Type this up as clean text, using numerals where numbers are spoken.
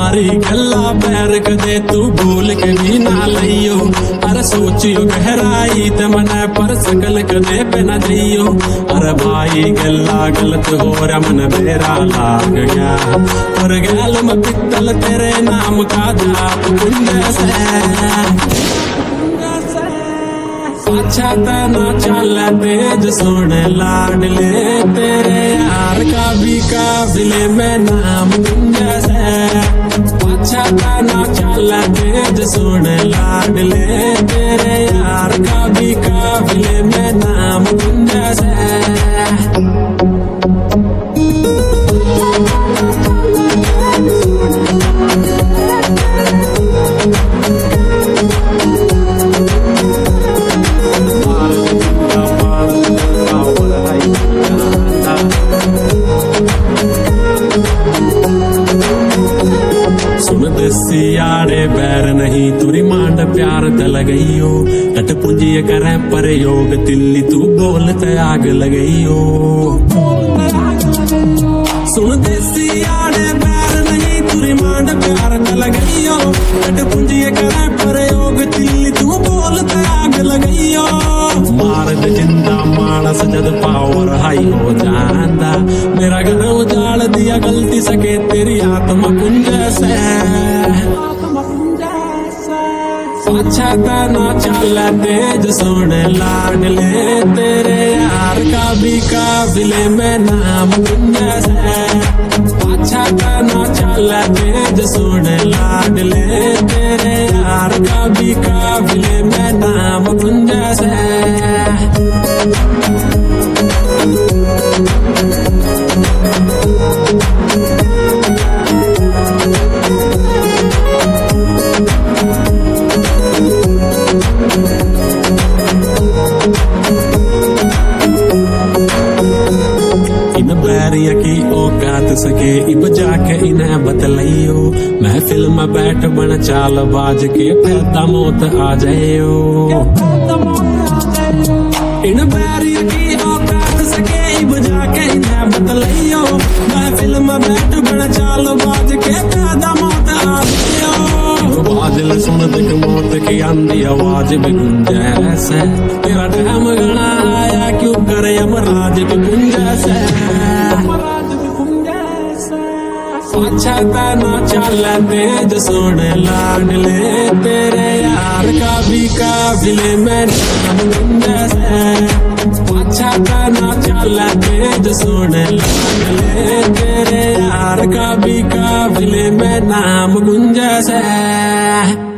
मारी गल्ला पैर कदे तू भूल के भी ना लियो। अरे सोचियो गहराई ते मने पर सकल कदे पे न दियो। अरे भाई गल्ला गलत हो रहा मन मेरा लाग गया। पर गैल में पित्तल तेरे नाम का जाप कुंज से। अच्छा तना चल तेज सोने लाडले तेरे यार का भी काबिले में नाम कुंज से। अच्छा तना चल तेज सोने लाडले तेरे यार का भी काबिले में नाम कुंज से। सियाड़े बैर नहीं तुरी मांड प्यार दल गईयो। कट पुंजी करे पर योग तिल्ली तू बोलते आग लगइयो। सुन दे सियाड़े बैर नहीं तुरी मांड प्यार दल गईयो। कट पुंजी करे पर योग तिल्ली तू बोलते आग लगइयो। मार दे जिंदा मानस जद पावर हाई हो जाता। मेरा घर उजाड़ दिया गलती सके तेरी आत्मा कुंज से। अच्छा तना चल तेज सोने लाडले तेरे यार का भी काबिले में नाम कुंज से। अच्छा तना चल तेज सोने लाडले तेरे यार का भी काबिले में नाम कुंज से। की औकात सके इब जाके इन्हें बतलाइयो। महफिल में बैठ बन चाल बाज के पैदा मौत आ जाइयो। इन बैरिया की औकात सके इब जाके इन्हें बतलाइयो। महफिल में बैठ बन चाल बाज के पैदा मौत आ जाइयो। बादल सुन दिख मौत की आंधी आवाज भी गुंजैस है। तेरा टाइम घना आया क्यों करे यमराज की गुंजैस है। अच्छा तना चल तेज सोने लाडले तेरे यार का भी काबिले में नाम कुंज से। अच्छा तना चल तेज सोने लाडले तेरे यार का भी काबिले में नाम कुंज से।